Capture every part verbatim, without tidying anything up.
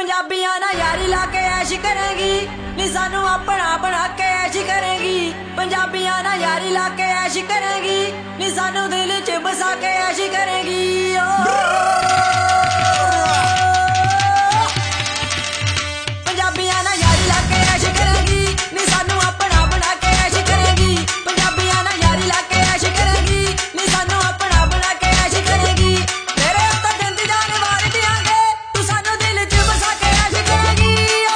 ਪੰਜਾਬੀਆਂ ਨਾਲ ਯਾਰੀ ਲਾ ਕੇ ਐਸ਼ ਕਰੇਗੀ ਨੀ ਸਾਨੂੰ ਆਪਣਾ ਬਣਾ ਕੇ ਐਸ਼ ਕਰੇਗੀ ਪੰਜਾਬੀਆਂ ਨਾਲ ਯਾਰੀ ਲਾ ਕੇ ਐਸ਼ ਕਰੇਗੀ ਨੀ ਸਾਨੂੰ ਦਿਲ 'ਚ ਬਸਾ ਕੇ ਐਸ਼ ਕਰੇਗੀ ਓ ਪੰਜਾਬੀਆਂ ਨਾਲ ਯਾਰੀ ਲਾ ਕੇ ਐਸ਼ ਕਰੇਗੀ ਨੀ ਸਾਨੂੰ ਆਪਣਾ ਬਣਾ ਕੇ ਐਸ਼ ਕਰੇਗੀ ਪੰਜਾਬੀਆਂ ਨਾਲ ਯਾਰੀ ਲਾ ਕੇ ਐਸ਼ ਕਰੇਗੀ ਨੀ ਸਾਨੂੰ ਆਪਣਾ ਬਣਾ ਕੇ ਐਸ਼ ਕਰੇਗੀ ਤੇਰੇ ਉੱਤੇ ਦਿਨ ਦੀ ਜਾਨ ਵਾਰ ਦਿਆਂਗੇ ਤੂੰ ਸਾਨੂੰ ਦਿਲ 'ਚ ਬਸਾ ਕੇ ਐਸ਼ ਕਰੇਗੀ ਓ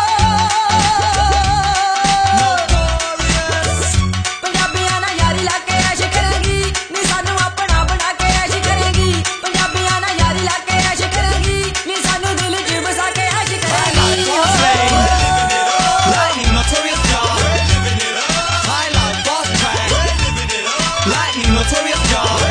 ਪੰਜਾਬੀਆਂ ਨਾਲ ਯਾਰੀ ਲਾ ਕੇ ਐਸ਼ ਕਰੇਗੀ ਨੀ ਸਾਨੂੰ ਆਪਣਾ ਬਣਾ ਕੇ ਐਸ਼ ਕਰੇਗੀ ਪੰਜਾਬੀਆਂ ਨਾਲ ਯਾਰੀ ਲਾ ਕੇ ਐਸ਼ ਕਰੇਗੀ ਨੀ ਸਾਨੂੰ ਦਿਲ 'ਚ ਬਸਾ ਕੇ ਐਸ਼ ਕਰੇਗੀ Notorious dog.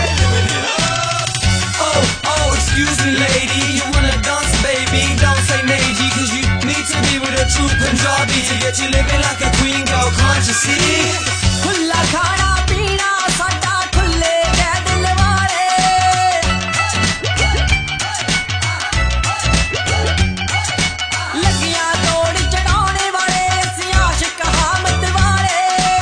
Oh, oh, excuse me, lady. You wanna dance, baby? Don't say neji, cause you need to be with a true Punjabi to get you living like a queen, girl. Can't you see? ਖੁੱਲਾ ਖਾਣਾ ਪੀਣਾ ਸਾਡਾ ਖੁੱਲੇ ਗਏ ਦਿਲ ਵਾਲੇ ਲੱਗੀਆਂ ਤੋੜ ਚੜਾਉਣੇ ਵਾਲੇ ਅਸੀਂ ਆਸ਼ਿਕ ਹਾਮਦ ਵਾਲੇ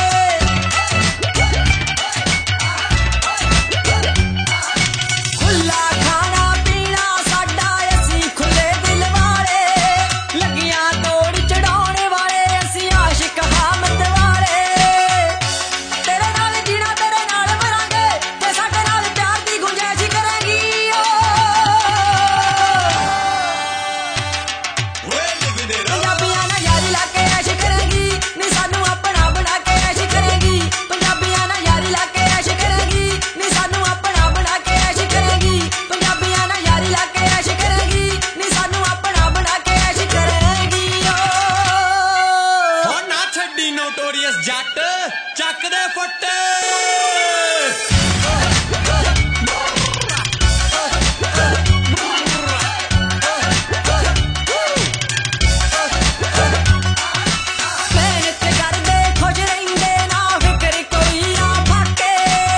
ਖੁੱਲਾ ਖਾਣਾ ਪੀਣਾ ਸਾਡਾ ਅਸੀਂ ਖੁੱਲੇ ਦਿਲ ਵਾਲੇ ਲੱਗੀਆਂ ਤੋੜ ਚੜਾਉਣੇ ਵਾਲੇ ਅਸੀਂ ਆਸ਼ਿਕ ਹਾਮਦ ਵਾਲੇ ਤੇਰੇ ਨਾਲ ਜੀਣਾ ਤੇਰੇ ਨਾਲ ਮਰਾਂਗੇ ਤੇ ਸਾਡੇ ਨਾਲ ਪਿਆਰ ਦੀ ਗੁੰਜਾਇਸ਼ ਕਰੇਗੀ ਓ ਪੰਜਾਬੀਆਂ ਨਾਲ ਯਾਰੀ ਲਾ ਕੇ ਐਸ਼ ਕਰੇਗੀ ਨੀ ਸਾਨੂੰ ਆਪਣਾ ਬਣਾ ਕੇ ਐਸ਼ ਕਰੇਗੀ ਪੰਜਾਬੀਆਂ ਨਾਲ ਯਾਰੀ ਲਾ ਕੇ ਐਸ਼ ਕਰੇਗੀ ਨੀ ਸਾਨੂੰ ਆਪਣਾ ਬਣਾ ਕੇ ਐਸ਼ ਕਰੇਗੀ ਪੰਜਾਬੀਆਂ ਨਾਲ ਯਾਰੀ ਲਾ ਕੇ ਐਸ਼ ਕਰੇਗੀ ਨੀ ਸਾਨੂੰ ਆਪਣਾ ਬਣਾ ਕੇ ਐਸ਼ ਕਰੇਗੀ ਓ Oh, ਨਾ ਛੱਡੀ ਨੋਟੋਰੀਅਸ ਜੱਟ ਚੱਕ ਦੇ ਫੁੱਟ ਮਿਹਨਤ ਕਰਦੇ ਖੁਸ਼ ਰਹਿੰਦੇ ਨਾ ਫਿਕਰ ਕੋਈ ਨਾ ਫਾਕੇ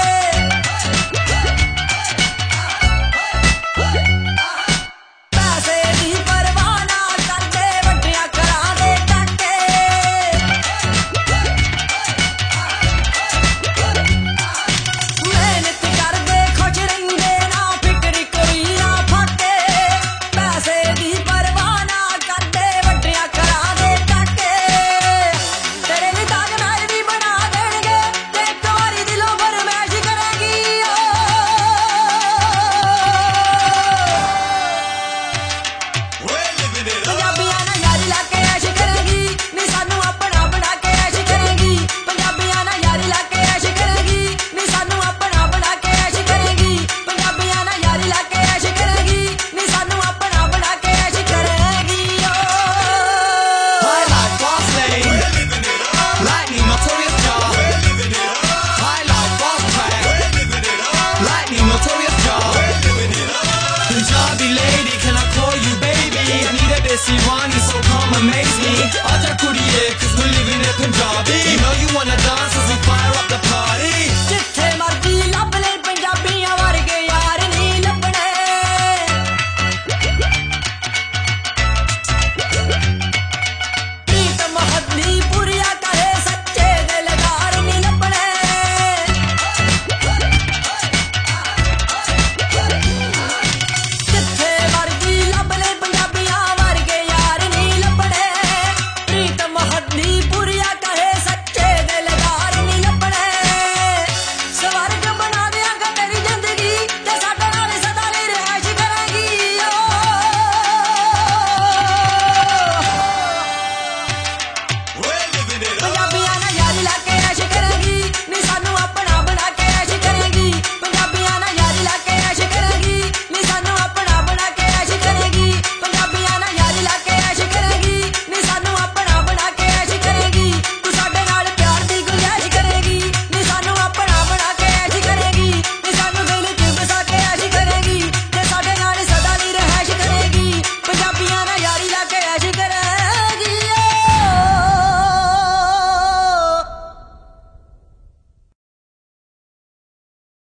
ਪੈਸੇ ਦੀ ਪਰਵਾਹ ਨਾ ਕਰਦੇ ਵੱਡਿਆਂ ਘਰਾਂ ਦੇ ਟਾਕੇ ਮਿਹਨਤ ਕਰਦੇ ਖੁਸ਼ ਰਹਿੰਦੇ ਨਾ ਫਿਕਰ ਕੋਈ ਨਾ ਫਾਕੇ ਪੈਸੇ ਦੀ ਪਰਵਾਹ ਨਾ ਕਰਦੇ ਵੱਡਿਆਂ ਘਰਾਂ ਦੇ ਟਾਕੇ ਤੇਰੇ ਲਈ ਤਾਜ ਮਹਿਲ ਵੀ ਬਣਾ ਦੇਣਗੇ ਤੇ ਇੱਕ ਵਾਰੀ ਦਿਲੋਂ ਫਰਮਾਇਸ਼ ਕਰੇਗੀ ਓ ਪੰਜਾਬੀਆਂ ਨਾਲ ਯਾਰੀ ਲਾ ਕੇ ਐਸ਼ ਕਰੇਗੀ ਨੀ ਸਾਨੂੰ ਆਪਣਾ ਬਣਾ ਕੇ ਐਸ਼ ਕਰੇਗੀ ਪੰਜਾਬੀਆਂ ਨਾਲ ਯਾਰੀ ਲਾ ਕੇ ਐਸ਼ ਕਰੇਗੀ ਨੀ ਸਾਨੂੰ ਆਪਣਾ ਬਣਾ ਕੇ ਐਸ਼ ਕਰੇਗੀ ਪੰਜਾਬੀਆਂ ਨਾਲ ਯਾਰੀ ਲਾ ਕੇ ਐਸ਼ ਕਰੇਗੀ ਨੀ ਸਾਨੂੰ ਆਪਣਾ ਬਣਾ ਕੇ ਐਸ਼ ਕਰੇਗੀ ਓ High life, boss lady. Lightning, notorious dog. High life, boss track. Lightning, notorious dog. Punjabi lady, can I call you baby? I need a desi wani